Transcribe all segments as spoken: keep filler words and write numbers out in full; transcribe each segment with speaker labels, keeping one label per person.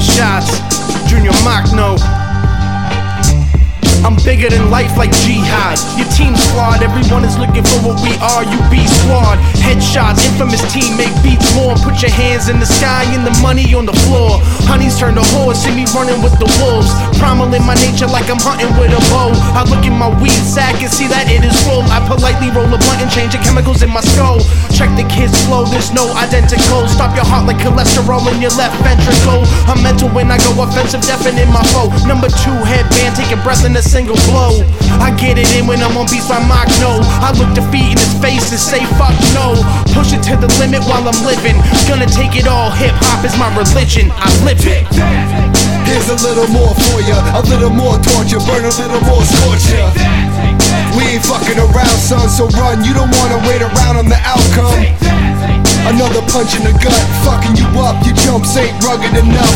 Speaker 1: headshots. Junior Machno. I'm bigger than life like Jihad. Your team's flawed, everyone is looking for what we are. You be squad, headshots, infamous teammate beats more. Put your hands in the sky and the money on the floor. Honeys turn to whores, see me running with the wolves. Primal in my nature like I'm hunting with a bow. I look in my weed sack and see that it is full. I politely roll a blunt and change the chemicals in my skull. Check the kids flow, there's no identical. Stop your heart like cholesterol in your left ventricle. I'm mental when I go offensive, deafening my foe. Number two headband, taking breath in a single blow. I get it in when I'm on beats by Machno. I look defeat in his face and say fuck no. Push it to the limit while I'm living. Gonna take it all, hip hop is my religion. I live it.
Speaker 2: Here's a little more for ya, a little more torture, burn a little more scorcher. We ain't fucking around, son, so run. You don't wanna wait around on the outcome. Another punch in the gut, fucking you up. Your jumps ain't rugged enough.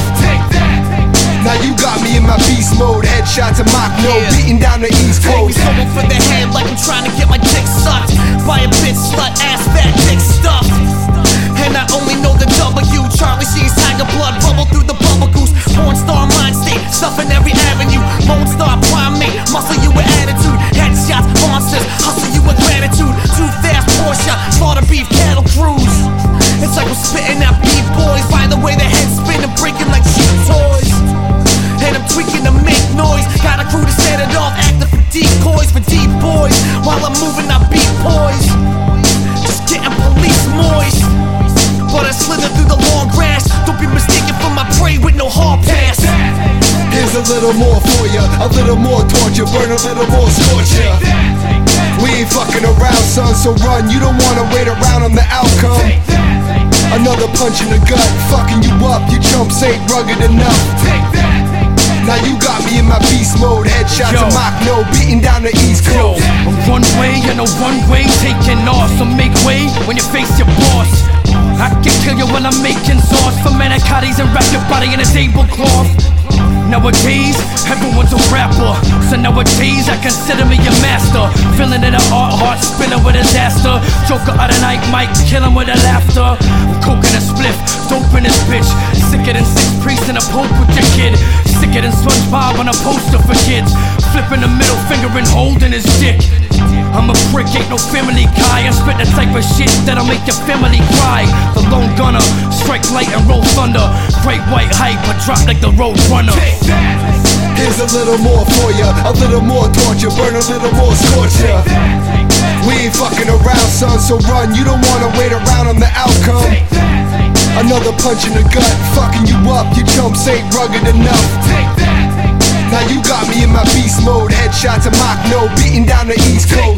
Speaker 2: Now you got me in my beast mode. Headshot to Machno, yeah. Beating down the East Coast.
Speaker 3: Take me for the head like I'm trying to get my dick sucked by a bitch slut, ass fat, dick stuffed. And I only know the W. Charlie Sheen's tiger blood bubble through the bubble goose. Porn star mind state, stuffing every avenue. Lone star primate, muscle you with attitude. Headshots, monsters, hustle you with gratitude. Too fast Porsche, slaughter beef cattle cruise. It's like we're spitting out B-boys. By the way, the heads spinning, breaking like cheap toys. And I'm tweaking to make noise. Got a crew to set it off, acting for decoys, for deep boys. While I'm moving, I beat poise. Just getting police moist. But I slither through the long grass. Don't be mistaken for my prey with no hard pass.
Speaker 2: Here's a little more for ya, a little more torture, burn a little more scorcher. We ain't fucking around, son, so run. You don't wanna wait around on the outcome. Another punch in the gut, fucking you up. Your jumps ain't rugged enough. Now you got me in my beast mode. Headshot to Machno, beating down the East Coast.
Speaker 4: Yo, a runway and a one-way taking off. So make way when you face your boss. I can kill you while I'm making sauce for manicotis and wrap your body in a tablecloth. Nowadays, everyone's a rapper. So nowadays, I consider me a master. Feeling it a art, heart spinning with disaster. Joker of the night, might kill him with a laughter. I'm coking a spliff, dope in this bitch. Sicker than six priests in a pope with your kid. Sicker than SpongeBob on a poster for kids. Flipping the middle finger and holding his dick. I'm a prick, ain't no family guy. I spit the type of shit that'll make your family cry. The lone gunner, strike light and roll thunder. Great white hype, but drop like the road runner.
Speaker 2: Here's a little more for ya, a little more torture, burn a little more scorcher. We ain't fucking around, son, so run. You don't wanna wait around on the outcome. Another punch in the gut, fucking you up. Your jumps ain't rugged enough. Now you got me in my beast mode. Headshot to Machno, beating down the East Coast.